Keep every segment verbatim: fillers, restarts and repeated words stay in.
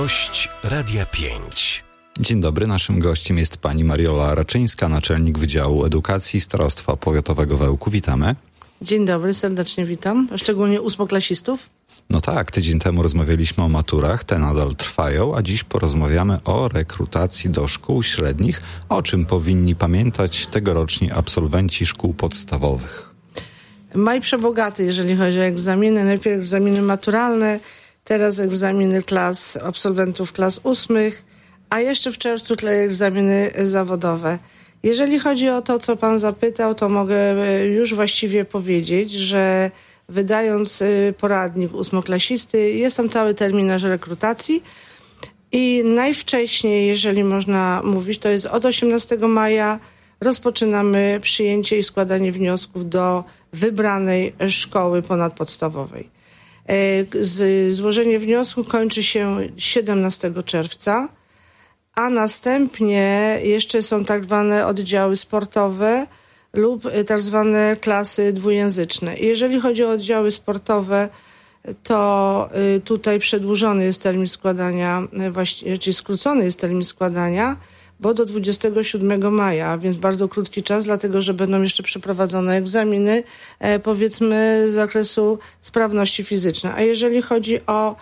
Gość Radia pięć. Dzień dobry, naszym gościem jest pani Mariola Raczyńska, naczelnik Wydziału Edukacji Starostwa Powiatowego w Ełku. Witamy. Dzień dobry, serdecznie witam, szczególnie ósmoklasistów. No tak, tydzień temu rozmawialiśmy o maturach, te nadal trwają, a dziś porozmawiamy o rekrutacji do szkół średnich, o czym powinni pamiętać tegoroczni absolwenci szkół podstawowych. Maj przebogaty, jeżeli chodzi o egzaminy. Najpierw egzaminy maturalne, teraz egzaminy klas, absolwentów klas ósmych, a jeszcze w czerwcu egzaminy zawodowe. Jeżeli chodzi o to, co pan zapytał, to mogę już właściwie powiedzieć, że wydając poradnik ósmoklasisty, jest tam cały terminarz rekrutacji i najwcześniej, jeżeli można mówić, to jest od osiemnastego maja rozpoczynamy przyjęcie i składanie wniosków do wybranej szkoły ponadpodstawowej. Z, złożenie wniosku kończy się siedemnastego czerwca, a następnie jeszcze są tak zwane oddziały sportowe lub tak zwane klasy dwujęzyczne. Jeżeli chodzi o oddziały sportowe, to tutaj przedłużony jest termin składania, czyli skrócony jest termin składania, bo do dwudziestego siódmego maja, więc bardzo krótki czas, dlatego że będą jeszcze przeprowadzone egzaminy, powiedzmy, z zakresu sprawności fizycznej. A jeżeli chodzi o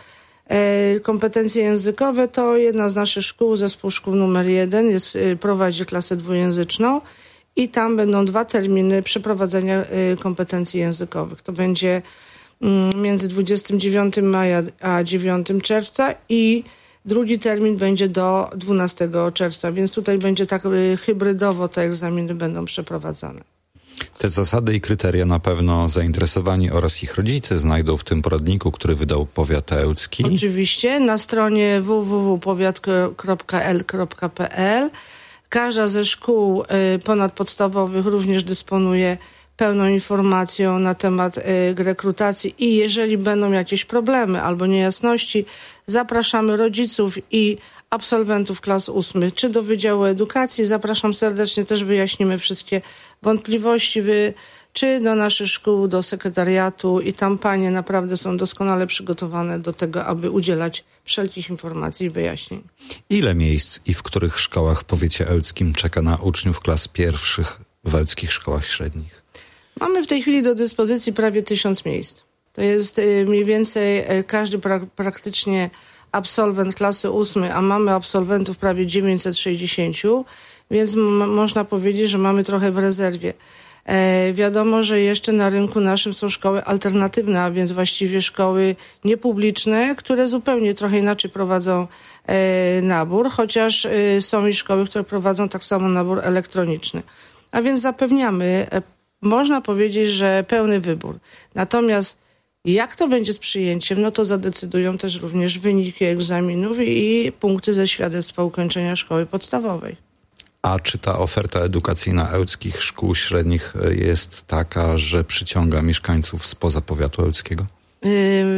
kompetencje językowe, to jedna z naszych szkół, zespół szkół numer jeden, jest, prowadzi klasę dwujęzyczną i tam będą dwa terminy przeprowadzenia kompetencji językowych. To będzie między dwudziestego dziewiątego maja a dziewiątego czerwca i drugi termin będzie do dwunastego czerwca, więc tutaj będzie tak hybrydowo te egzaminy będą przeprowadzane. Te zasady i kryteria na pewno zainteresowani oraz ich rodzice znajdą w tym poradniku, który wydał powiat ełcki. Oczywiście na stronie w w w kropka powiat kropka l kropka p l. Każda ze szkół ponadpodstawowych również dysponuje pełną informacją na temat y, rekrutacji i jeżeli będą jakieś problemy albo niejasności, zapraszamy rodziców i absolwentów klas ósmych, czy do Wydziału Edukacji. Zapraszam serdecznie, też wyjaśnimy wszystkie wątpliwości, wy, czy do naszych szkół, do sekretariatu i tam panie naprawdę są doskonale przygotowane do tego, aby udzielać wszelkich informacji i wyjaśnień. Ile miejsc i w których szkołach w powiecie ełckim czeka na uczniów klas pierwszych w ełckich szkołach średnich? Mamy w tej chwili do dyspozycji prawie tysiąc miejsc. To jest y, mniej więcej y, każdy pra- praktycznie absolwent klasy ósmej, a mamy absolwentów prawie dziewięćset sześćdziesiąt, więc m- można powiedzieć, że mamy trochę w rezerwie. E, wiadomo, że jeszcze na rynku naszym są szkoły alternatywne, a więc właściwie szkoły niepubliczne, które zupełnie trochę inaczej prowadzą e, nabór, chociaż e, są i szkoły, które prowadzą tak samo nabór elektroniczny. A więc zapewniamy, e, można powiedzieć, że pełny wybór. Natomiast jak to będzie z przyjęciem, no to zadecydują też również wyniki egzaminów i punkty ze świadectwa ukończenia szkoły podstawowej. A czy ta oferta edukacyjna ełckich szkół średnich jest taka, że przyciąga mieszkańców spoza powiatu ełckiego? Yy,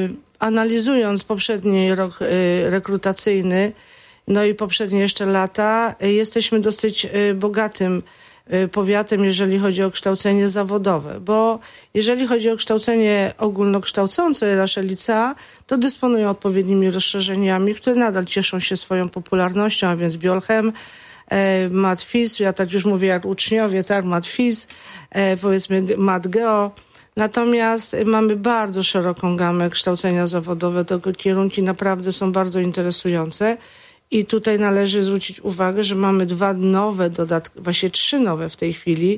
analizując poprzedni rok yy, rekrutacyjny, no i poprzednie jeszcze lata, yy, jesteśmy dosyć yy, bogatym powiatem, jeżeli chodzi o kształcenie zawodowe, bo jeżeli chodzi o kształcenie ogólnokształcące, nasze licea, to dysponują odpowiednimi rozszerzeniami, które nadal cieszą się swoją popularnością, a więc Biolchem, e, Mat-Phys, ja tak już mówię jak uczniowie, tak, Mat-Phys, e, powiedzmy Mat-Geo. Natomiast mamy bardzo szeroką gamę kształcenia zawodowego, te kierunki naprawdę są bardzo interesujące. I tutaj należy zwrócić uwagę, że mamy dwa nowe dodatki, właśnie trzy nowe w tej chwili,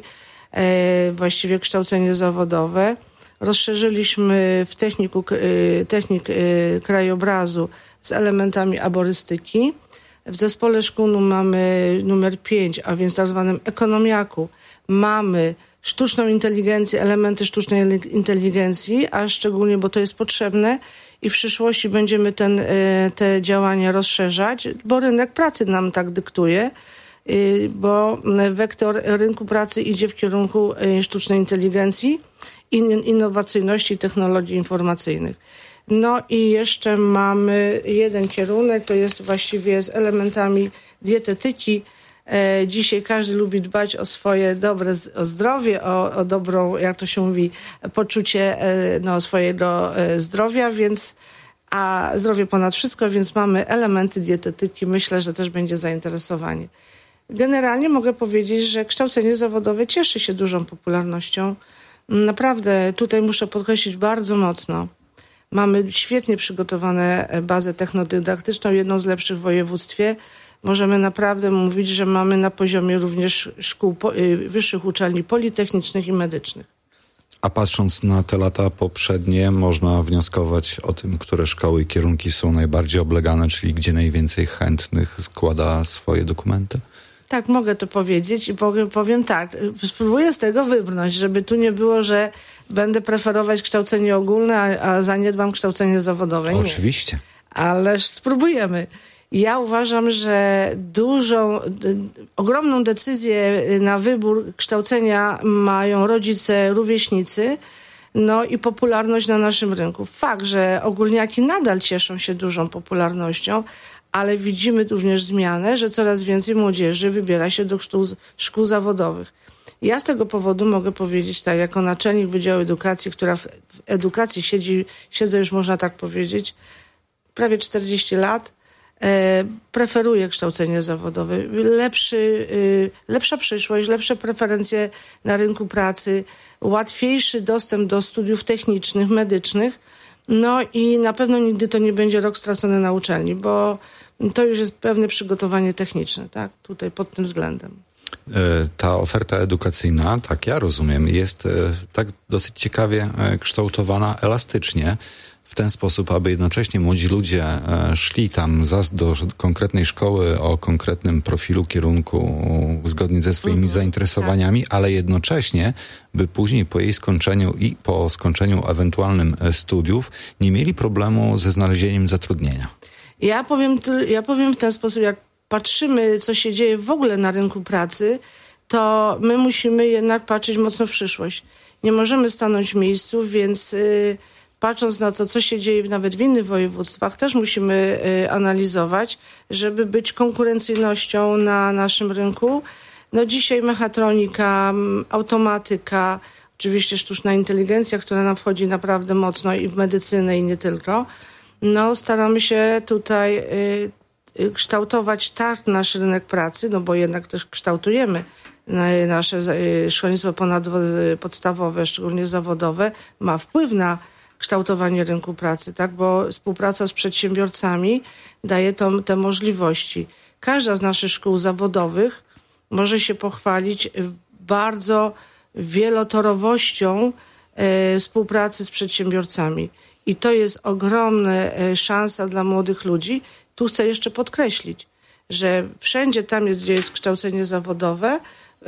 e, właściwie kształcenie zawodowe. Rozszerzyliśmy w techniku, e, technik e, krajobrazu z elementami aborystyki. W zespole szkół mamy numer pięć, a więc tak zwanym ekonomiaku, mamy sztuczną inteligencję, elementy sztucznej inteligencji, a szczególnie, bo to jest potrzebne i w przyszłości będziemy ten, te działania rozszerzać, bo rynek pracy nam tak dyktuje, bo wektor rynku pracy idzie w kierunku sztucznej inteligencji, innowacyjności i technologii informacyjnych. No i jeszcze mamy jeden kierunek, to jest właściwie z elementami dietetyki. E, dzisiaj każdy lubi dbać o swoje dobre o zdrowie, o, o dobrą, jak to się mówi, poczucie e, no, swojego e, zdrowia, więc a zdrowie ponad wszystko, więc mamy elementy dietetyki. Myślę, że też będzie zainteresowanie. Generalnie mogę powiedzieć, że kształcenie zawodowe cieszy się dużą popularnością. Naprawdę tutaj muszę podkreślić bardzo mocno. Mamy świetnie przygotowane bazę technodydaktyczną, jedną z lepszych w województwie. Możemy naprawdę mówić, że mamy na poziomie również szkół, wyższych uczelni politechnicznych i medycznych. A patrząc na te lata poprzednie, można wnioskować o tym, które szkoły i kierunki są najbardziej oblegane, czyli gdzie najwięcej chętnych składa swoje dokumenty? Tak, mogę to powiedzieć i powiem, powiem tak, spróbuję z tego wybrnąć, żeby tu nie było, że będę preferować kształcenie ogólne, a, a zaniedbam kształcenie zawodowe. Nie. Oczywiście. Ależ spróbujemy. Ja uważam, że dużą, ogromną decyzję na wybór kształcenia mają rodzice, rówieśnicy, no i popularność na naszym rynku. Fakt, że ogólniaki nadal cieszą się dużą popularnością, ale widzimy również zmianę, że coraz więcej młodzieży wybiera się do szkół, szkół zawodowych. Ja z tego powodu mogę powiedzieć tak, jako naczelnik Wydziału Edukacji, która w, w edukacji siedzi, siedzę już można tak powiedzieć, prawie czterdzieści lat, e, preferuję kształcenie zawodowe. Lepszy, y, lepsza przyszłość, lepsze preferencje na rynku pracy, łatwiejszy dostęp do studiów technicznych, medycznych, no i na pewno nigdy to nie będzie rok stracony na uczelni, bo to już jest pewne przygotowanie techniczne, tak? Tutaj pod tym względem. Ta oferta edukacyjna, tak ja rozumiem, jest tak dosyć ciekawie kształtowana elastycznie, w ten sposób, aby jednocześnie młodzi ludzie szli tam do konkretnej szkoły o konkretnym profilu, kierunku, zgodnie ze swoimi mhm, zainteresowaniami, tak. Ale jednocześnie, by później po jej skończeniu i po skończeniu ewentualnym studiów nie mieli problemu ze znalezieniem zatrudnienia. Ja powiem, ja powiem w ten sposób, jak patrzymy, co się dzieje w ogóle na rynku pracy, to my musimy jednak patrzeć mocno w przyszłość. Nie możemy stanąć w miejscu, więc yy, patrząc na to, co się dzieje nawet w innych województwach, też musimy yy, analizować, żeby być konkurencyjnością na naszym rynku. No dzisiaj mechatronika, automatyka, oczywiście sztuczna inteligencja, która nam wchodzi naprawdę mocno i w medycynę i nie tylko. No staramy się tutaj y, y, kształtować tak nasz rynek pracy, no bo jednak też kształtujemy y, nasze y, szkolnictwo ponadpodstawowe, szczególnie zawodowe, ma wpływ na kształtowanie rynku pracy, tak? Bo współpraca z przedsiębiorcami daje to, te możliwości. Każda z naszych szkół zawodowych może się pochwalić bardzo wielotorowością y, współpracy z przedsiębiorcami. I to jest ogromna szansa dla młodych ludzi. Tu chcę jeszcze podkreślić, że wszędzie tam jest, gdzie jest kształcenie zawodowe, yy,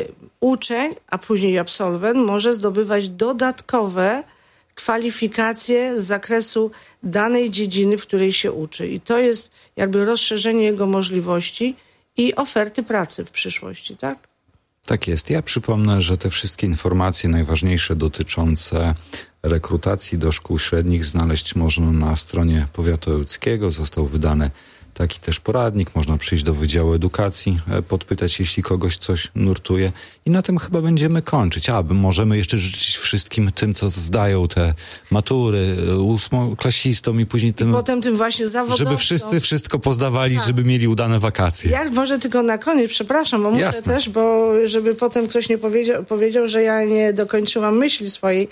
uczeń, a później absolwent może zdobywać dodatkowe kwalifikacje z zakresu danej dziedziny, w której się uczy. I to jest jakby rozszerzenie jego możliwości i oferty pracy w przyszłości, tak? Tak jest. Ja przypomnę, że te wszystkie informacje najważniejsze dotyczące rekrutacji do szkół średnich znaleźć można na stronie powiatu ełckiego. Został wydany taki też poradnik. Można przyjść do Wydziału Edukacji, podpytać, jeśli kogoś coś nurtuje. I na tym chyba będziemy kończyć. A, możemy jeszcze życzyć wszystkim tym, co zdają te matury, ósmoklasistom i później tym... I potem tym właśnie zawodowcom. Żeby wszyscy wszystko pozdawali, tak. Żeby mieli udane wakacje. Ja może tylko na koniec, przepraszam, bo muszę Jasne. też, bo żeby potem ktoś nie powiedział, powiedział, że ja nie dokończyłam myśli swojej.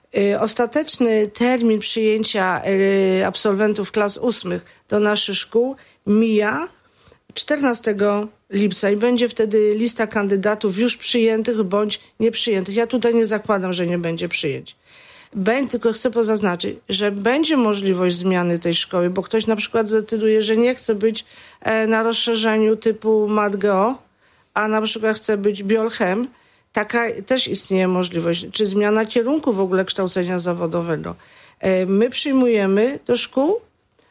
Ostateczny termin przyjęcia absolwentów klas ósmych do naszych szkół mija czternastego lipca i będzie wtedy lista kandydatów już przyjętych bądź nieprzyjętych. Ja tutaj nie zakładam, że nie będzie przyjęć. Będę, tylko chcę pozaznaczyć, że będzie możliwość zmiany tej szkoły, bo ktoś na przykład zdecyduje, że nie chce być na rozszerzeniu typu MatGeo, a na przykład chce być Biolchem. Taka też istnieje możliwość, czy zmiana kierunku w ogóle kształcenia zawodowego. My przyjmujemy do szkół,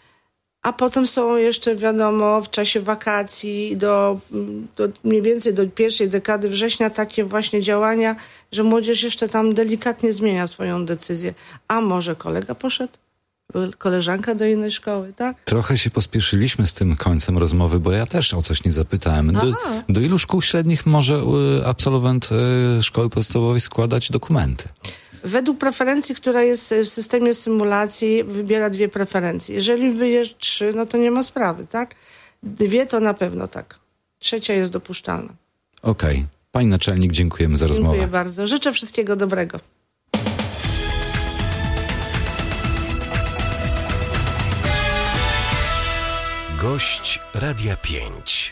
a potem są jeszcze, wiadomo, w czasie wakacji do, do mniej więcej do pierwszej dekady września takie właśnie działania, że młodzież jeszcze tam delikatnie zmienia swoją decyzję. A może kolega poszedł? Koleżanka do innej szkoły, tak? Trochę się pospieszyliśmy z tym końcem rozmowy, bo ja też o coś nie zapytałem. Do, do ilu szkół średnich może absolwent szkoły podstawowej składać dokumenty? Według preferencji, która jest w systemie symulacji, wybiera dwie preferencje. Jeżeli wybierz trzy, no to nie ma sprawy, tak? Dwie to na pewno tak. Trzecia jest dopuszczalna. Okej. Okay. Pani naczelnik, dziękujemy za Dziękuję rozmowę. Dziękuję bardzo. Życzę wszystkiego dobrego. Gość Radia pięć.